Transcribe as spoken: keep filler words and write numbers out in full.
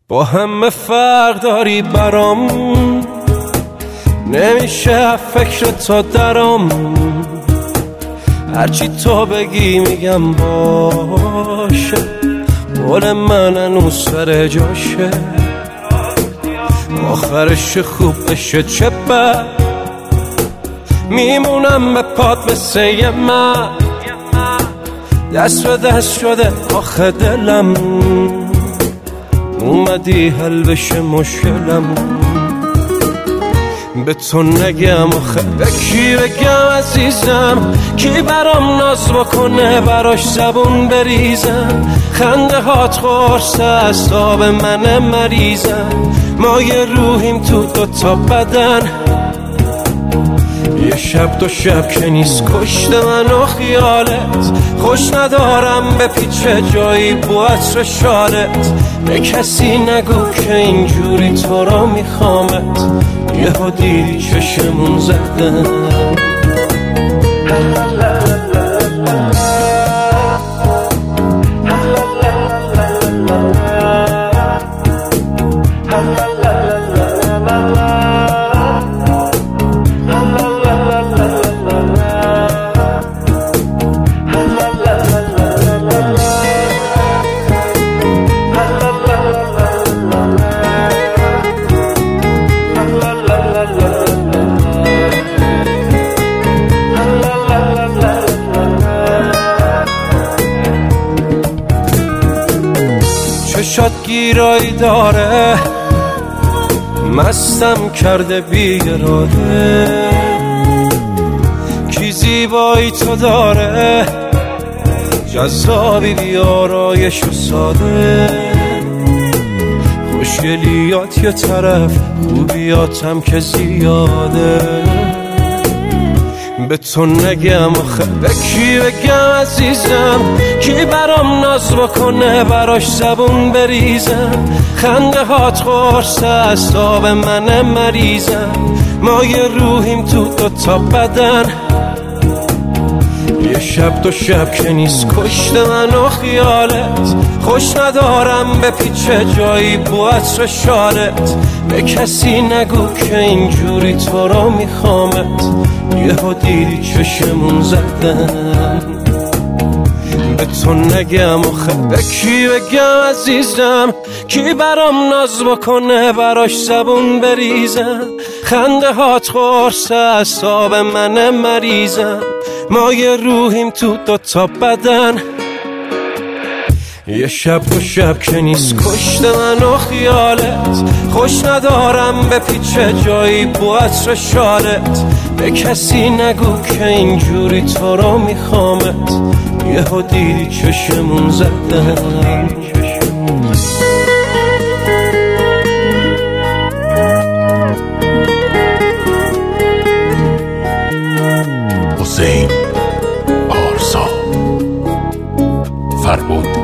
با همه فرق داری برام، نمیشه فکر تا درام، هرچی تو بگی میگم باشه، قول من هنوز سر جاشه، آخرش خوب بشه چه بد، میمونم به پات مثل یه من، دست به دست شده آخه دلم، اومدی حل بشه مشکلم، به تو نگم آخه به کی بگم عزیزم، کی برام ناز بکنه براش زبون بریزم، خنده هات قرص اعصاب من مریضم، ما یه روحیم تو دوتا بدن، یه شب دو شب که نیست کشته من و خیالت، خوش ندارم به پیچه جایی بو عطر شالت، به کسی نگو که اینجوری تو را میخوامت، یه ها دیدی چشمون زدن. چشات گیرایی داره، مستم کرده بی‌اراده، کی زیبایی تو داره، جذابی بیارایش و ساده، خوشگلیات یه طرف خوبیاتم که زیاده، به تو نگم آخه به کی بگم عزیزم، کی برام ناز بکنه براش زبون بریزم، خنده هات قرص اعصاب من مریضم، ما یه روحیم تو دوتا بدن، یه شب دو شب که نیست کشته من و خیالت، خوش ندارم به پیچه جایی بو عطر شالت، به کسی نگو که اینجوری تو را میخوامت، یه ها دیدی چشمون زدن، به تو نگم آخه به کی بگم عزیزم، کی برام ناز بکنه براش زبون بریزم، خنده هات قرص اعصاب من مریضم، ما یه روحیم تو دوتا بدن، یه شب و شب که نیست کشته من و خیالت، خوش ندارم به پیچه جایی بو عطر شالت، به کسی نگو که اینجوری تو را میخوامت، یه ها دیدی چشمون زدن. حسین پارسا فربود